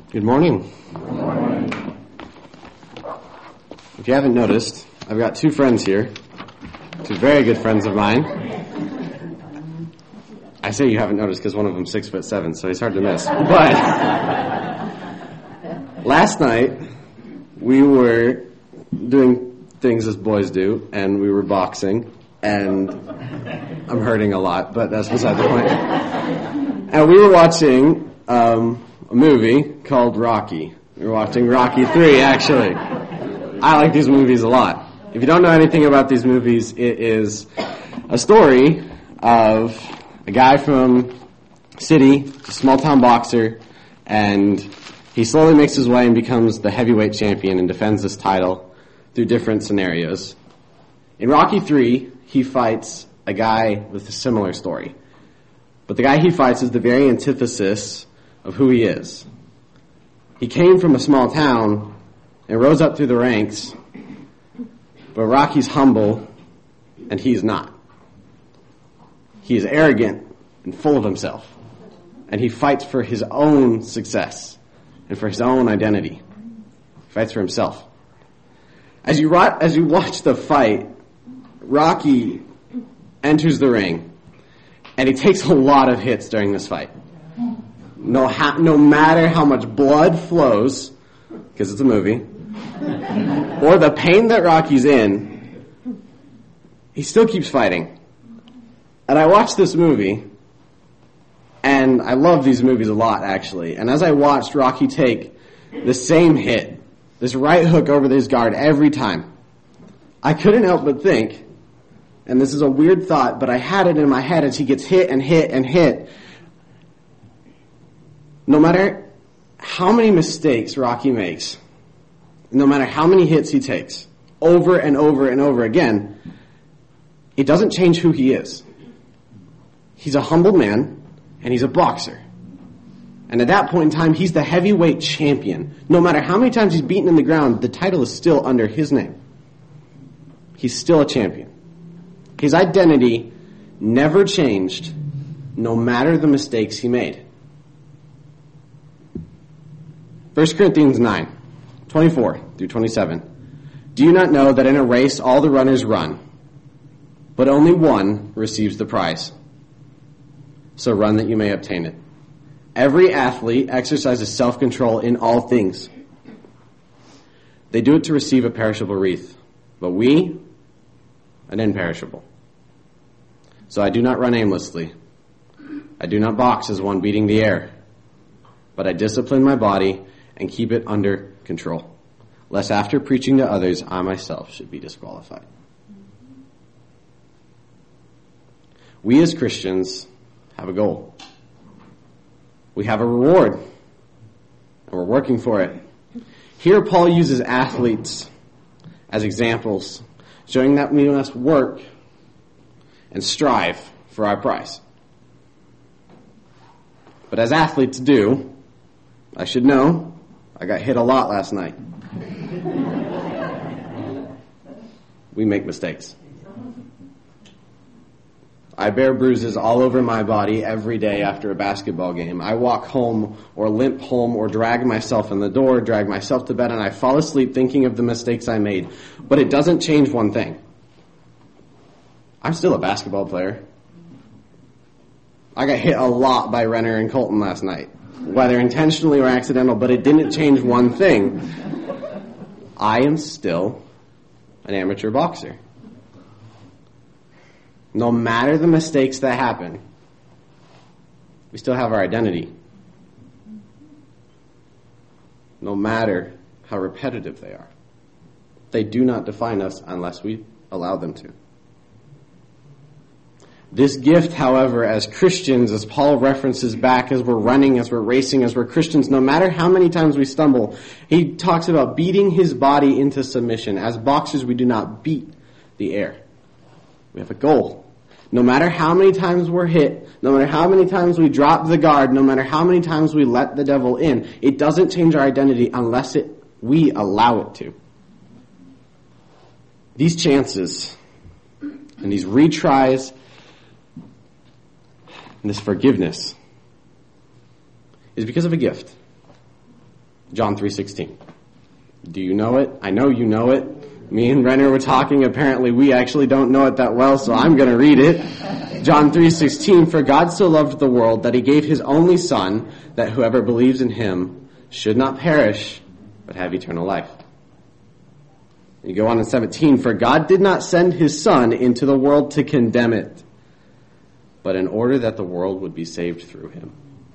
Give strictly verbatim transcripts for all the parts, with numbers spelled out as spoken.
Good morning. Good morning. If you haven't noticed, I've got two friends here, two very good friends of mine. I say you haven't noticed because one of them's six foot seven, so he's hard to miss. But last night we were doing things as boys do, and we were boxing, and I'm hurting a lot, but that's beside the point. And we were watching um, a movie called Rocky. We were watching Rocky three, actually. I like these movies a lot. If you don't know anything about these movies, it is a story of a guy from city, a small-town boxer, and he slowly makes his way and becomes the heavyweight champion and defends this title through different scenarios. In Rocky three, he fights a guy with a similar story. But the guy he fights is the very antithesis of who he is. He came from a small town and rose up through the ranks, but Rocky's humble, and he's not. He is arrogant and full of himself, and he fights for his own success and for his own identity. He fights for himself. As you as you watch the fight, Rocky enters the ring, and he takes a lot of hits during this fight. No, ha- no matter how much blood flows, because it's a movie, or the pain that Rocky's in, he still keeps fighting. And I watched this movie, and I love these movies a lot, actually. And as I watched Rocky take the same hit, this right hook over his guard every time, I couldn't help but think, and this is a weird thought, but I had it in my head as he gets hit and hit and hit. No matter how many mistakes Rocky makes, no matter how many hits he takes, over and over and over again, it doesn't change who he is. He's a humble man, and he's a boxer. And at that point in time, he's the heavyweight champion. No matter how many times he's beaten in the ground, the title is still under his name. He's still a champion. His identity never changed, no matter the mistakes he made. First Corinthians nine, twenty-four through twenty-seven. Do you not know that in a race all the runners run, but only one receives the prize? So run that you may obtain it. Every athlete exercises self-control in all things. They do it to receive a perishable wreath, but we, an imperishable. So I do not run aimlessly. I do not box as one beating the air, but I discipline my body and keep it under control, lest after preaching to others, I myself should be disqualified. We as Christians have a goal. We have a reward, and we're working for it. Here Paul uses athletes as examples, showing that we must work and strive for our prize. But as athletes do, I should know, I got hit a lot last night. We make mistakes. I bear bruises all over my body every day after a basketball game. I walk home or limp home or drag myself in the door, drag myself to bed, and I fall asleep thinking of the mistakes I made. But it doesn't change one thing. I'm still a basketball player. I got hit a lot by Renner and Colton last night, whether intentionally or accidental, but it didn't change one thing. I am still an amateur boxer. No matter the mistakes that happen, we still have our identity. No matter how repetitive they are. They do not define us unless we allow them to. This gift, however, as Christians, as Paul references back, as we're running, as we're racing, as we're Christians, no matter how many times we stumble, he talks about beating his body into submission. As boxers, we do not beat the air. We have a goal. No matter how many times we're hit, no matter how many times we drop the guard, no matter how many times we let the devil in, it doesn't change our identity unless it we allow it to. These chances and these retries and this forgiveness is because of a gift. John three sixteen. Do you know it? I know you know it. Me and Renner were talking. Apparently we actually don't know it that well, so I'm going to read it. John three sixteen, for God so loved the world that he gave his only Son, that whoever believes in him should not perish, but have eternal life. You go on in seventeen, for God did not send his Son into the world to condemn it, but in order that the world would be saved through him.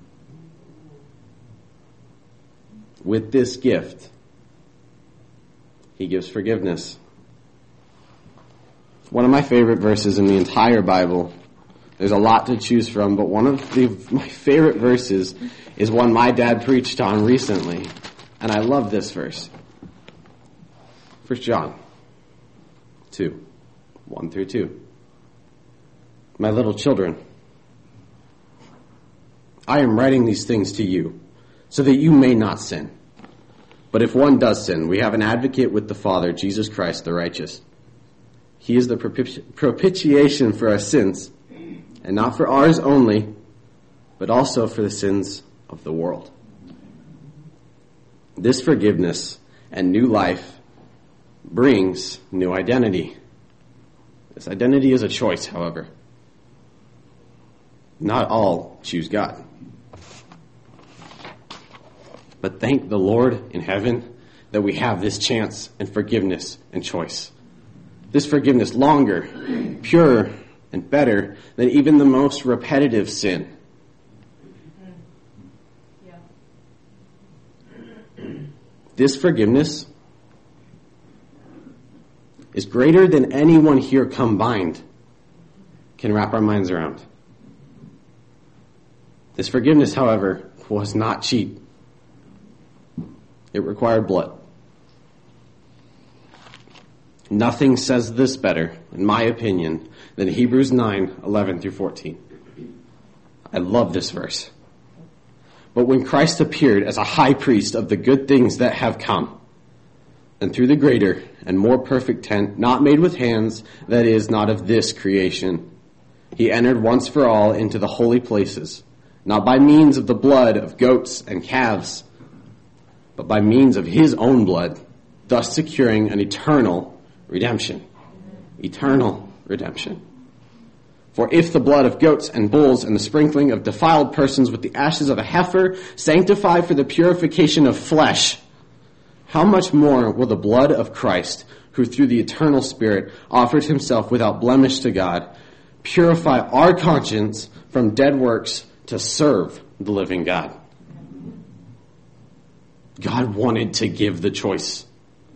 With this gift, he gives forgiveness. One of my favorite verses in the entire Bible. There's a lot to choose from, but one of the, my favorite verses is one my dad preached on recently, and I love this verse. First John two, one through two. My little children, I am writing these things to you, so that you may not sin. But if one does sin, we have an advocate with the Father, Jesus Christ the righteous. He is the propici- propitiation for our sins, and not for ours only, but also for the sins of the world. This forgiveness and new life brings new identity. This identity is a choice, however. Not all choose God. But thank the Lord in heaven that we have this chance and forgiveness and choice. This forgiveness longer, purer, and better than even the most repetitive sin. This forgiveness is greater than anyone here combined can wrap our minds around. This forgiveness, however, was not cheap. It required blood. Nothing says this better, in my opinion, than Hebrews nine, eleven through fourteen. I love this verse. But when Christ appeared as a high priest of the good things that have come, and through the greater and more perfect tent, not made with hands, that is, not of this creation, he entered once for all into the holy places, not by means of the blood of goats and calves, but by means of his own blood, thus securing an eternal redemption. Eternal redemption. For if the blood of goats and bulls and the sprinkling of defiled persons with the ashes of a heifer sanctify for the purification of flesh, how much more will the blood of Christ, who through the eternal Spirit offered himself without blemish to God, purify our conscience from dead works to serve the living God? God wanted to give the choice.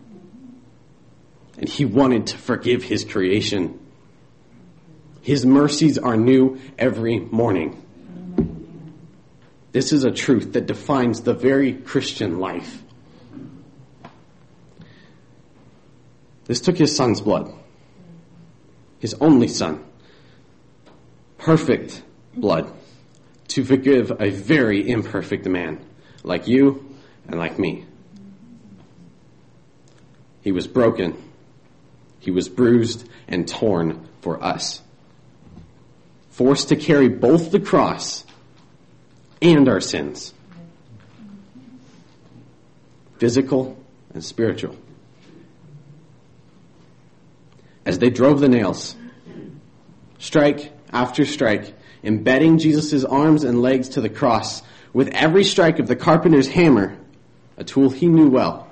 And he wanted to forgive his creation. His mercies are new every morning. This is a truth that defines the very Christian life. This took his son's blood. His only son. Perfect blood. To forgive a very imperfect man. Like you and like me. He was broken. He was bruised and torn for us. Forced to carry both the cross and our sins. Physical and spiritual. As they drove the nails, strike after strike, embedding Jesus' arms and legs to the cross, with every strike of the carpenter's hammer, a tool he knew well.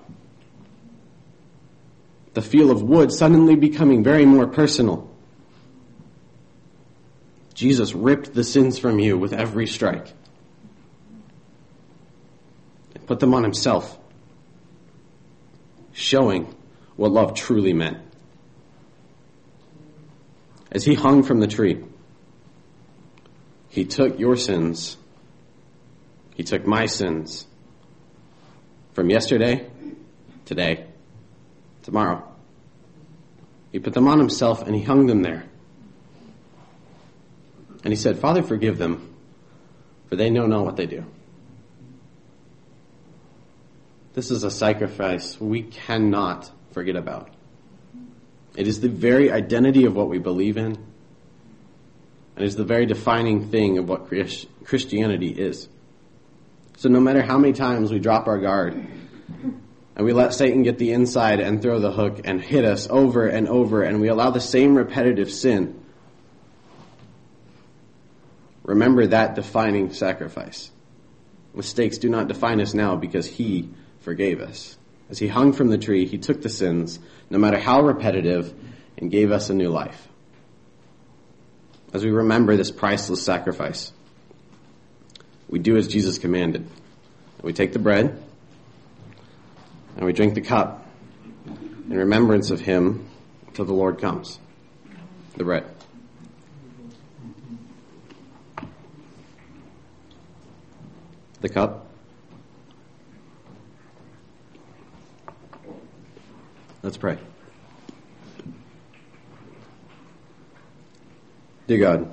The feel of wood suddenly becoming very more personal. Jesus ripped the sins from you with every strike and put them on himself, showing what love truly meant. As he hung from the tree, he took your sins, he took my sins, from yesterday, today, tomorrow. He put them on himself and he hung them there. And he said, Father, forgive them, for they know not what they do. This is a sacrifice we cannot forget about. It is the very identity of what we believe in. And it is the very defining thing of what Christianity is. So no matter how many times we drop our guard, and we let Satan get the inside and throw the hook and hit us over and over, and we allow the same repetitive sin, remember that defining sacrifice. Mistakes do not define us now because he forgave us. As he hung from the tree, he took the sins, no matter how repetitive, and gave us a new life. As we remember this priceless sacrifice, we do as Jesus commanded. We take the bread, and we drink the cup in remembrance of him until the Lord comes. The bread. The cup. Let's pray. Dear God,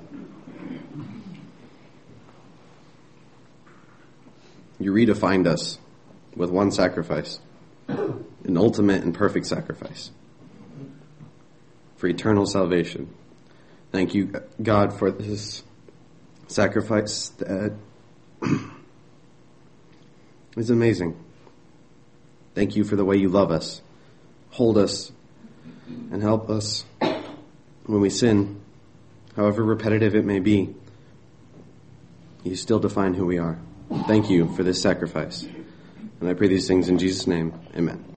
you redefined us with one sacrifice, an ultimate and perfect sacrifice for eternal salvation. Thank you, God, for this sacrifice that is amazing. Thank you for the way you love us, hold us, and help us when we sin, however repetitive it may be. You still define who we are. Thank you for this sacrifice. And I pray these things in Jesus' name. Amen.